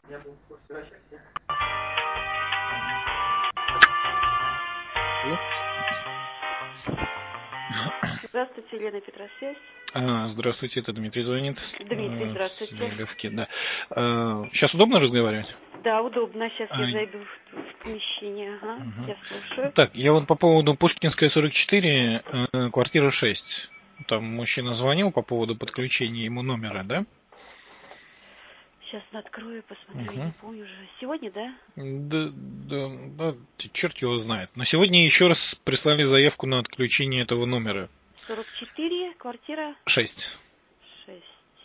Здравствуйте, Елена Петросвязь. Здравствуйте, это Дмитрий звонит. Дмитрий, здравствуйте. С Меговки, да. Сейчас удобно разговаривать? Да, удобно. Сейчас я зайду в помещение. Ага, я слушаю. Так, я вот по поводу Пушкинская, 44, квартира 6. Там мужчина звонил по поводу подключения ему номера, да? Сейчас открою, посмотрю, я не помню уже. Сегодня, да? Да, черт его знает. Но сегодня еще раз прислали заявку на отключение этого номера. 44, квартира? 6. 6.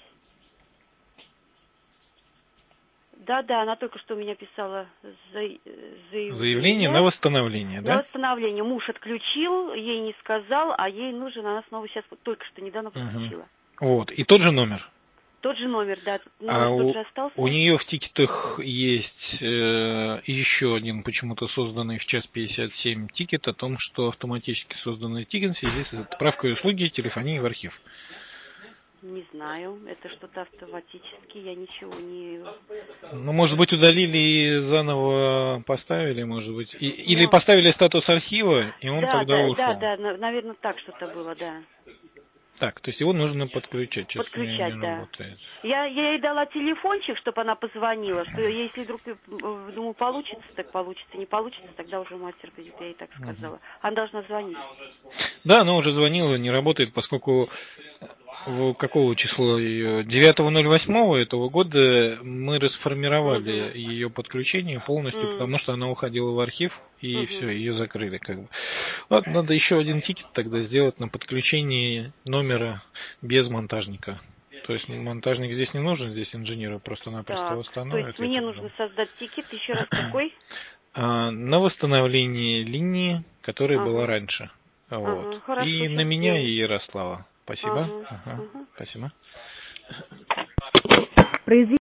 Да, она только что у меня писала Заявление на восстановление, да? На восстановление. Муж отключил, ей не сказал, а ей нужен, она снова сейчас, только что недавно подключила. Вот, и тот же номер. Тот же номер, да. Номер тот же остался. У нее в тикетах есть еще один почему-то созданный в час 57 тикет о том, что автоматически созданный тикет в связи с отправкой услуги телефонии в архив. Не знаю, это что-то автоматически, я ничего не... Ну, может быть, удалили и заново поставили, может быть. Или поставили статус архива, и он тогда ушел. Да, наверное, так что-то было, да. Так, то есть его нужно подключать. Сейчас Подключать, не да. работает. Я ей дала телефончик, чтобы она позвонила, что если вдруг, думаю, получится, так получится, не получится, тогда уже мастер придет, я ей так сказала. Она должна звонить. Да, она уже звонила, не работает, поскольку какого числа ее? 9.08 этого года мы расформировали ее подключение полностью, потому что она уходила в архив, и все, ее закрыли как бы. Вот, надо еще один тикет тогда сделать на подключение номера без монтажника. То есть монтажник здесь не нужен, здесь инженеры просто-напросто восстановят. То есть мне нужно создать тикет, еще раз какой? На восстановление линии, которая была раньше. Вот. Хорошо, и на меня и Ярослава. Спасибо. Спасибо.